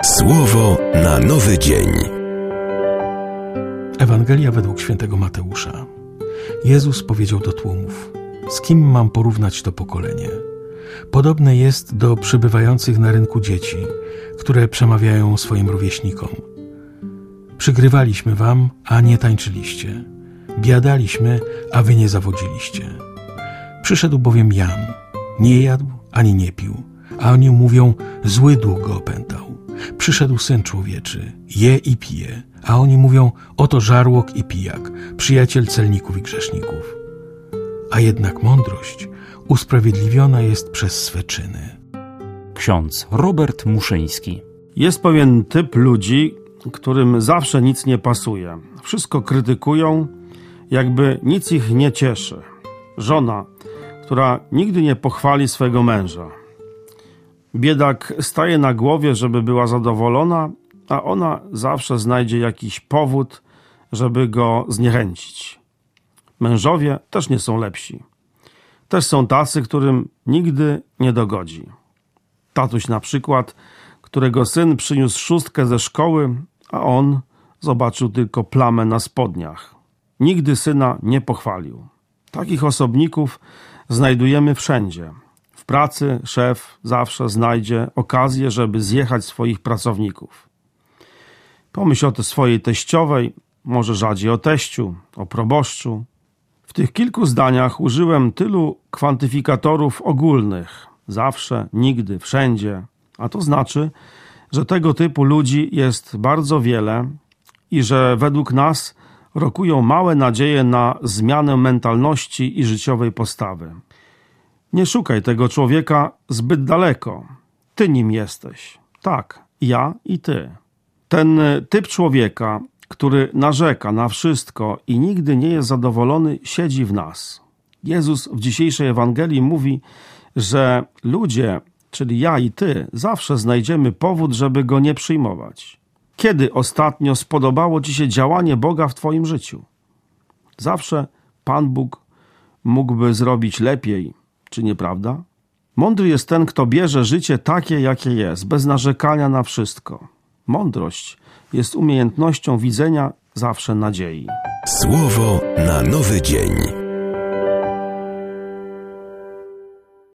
Słowo na nowy dzień. Ewangelia według świętego Mateusza. Jezus powiedział do tłumów: z kim mam porównać to pokolenie? Podobne jest do przybywających na rynku dzieci, które przemawiają swoim rówieśnikom: przygrywaliśmy wam, a nie tańczyliście. Biadaliśmy, a wy nie zawodziliście. Przyszedł bowiem Jan, nie jadł ani nie pił, a oni mówią: zły duch go opętał. Przyszedł Syn Człowieczy, je i pije, a oni mówią: oto żarłok i pijak, przyjaciel celników i grzeszników. A jednak mądrość usprawiedliwiona jest przez swe czyny. Ksiądz Robert Muszyński. Jest pewien typ ludzi, którym zawsze nic nie pasuje. Wszystko krytykują, jakby nic ich nie cieszy. Żona, która nigdy nie pochwali swego męża. Biedak staje na głowie, żeby była zadowolona, a ona zawsze znajdzie jakiś powód, żeby go zniechęcić. Mężowie też nie są lepsi. Też są tacy, którym nigdy nie dogodzi. Tatuś na przykład, którego syn przyniósł szóstkę ze szkoły, a on zobaczył tylko plamę na spodniach. Nigdy syna nie pochwalił. Takich osobników znajdujemy wszędzie. W pracy szef zawsze znajdzie okazję, żeby zjechać swoich pracowników. Pomyśl o swojej teściowej, może rzadziej o teściu, o proboszczu. W tych kilku zdaniach użyłem tylu kwantyfikatorów ogólnych. Zawsze, nigdy, wszędzie. A to znaczy, że tego typu ludzi jest bardzo wiele i że według nas rokują małe nadzieje na zmianę mentalności i życiowej postawy. Nie szukaj tego człowieka zbyt daleko. Ty nim jesteś. Tak, ja i ty. Ten typ człowieka, który narzeka na wszystko i nigdy nie jest zadowolony, siedzi w nas. Jezus w dzisiejszej Ewangelii mówi, że ludzie, czyli ja i ty, zawsze znajdziemy powód, żeby go nie przyjmować. Kiedy ostatnio spodobało ci się działanie Boga w twoim życiu? Zawsze Pan Bóg mógłby zrobić lepiej, czy nieprawda? Mądry jest ten, kto bierze życie takie, jakie jest, bez narzekania na wszystko. Mądrość jest umiejętnością widzenia zawsze nadziei. Słowo na nowy dzień.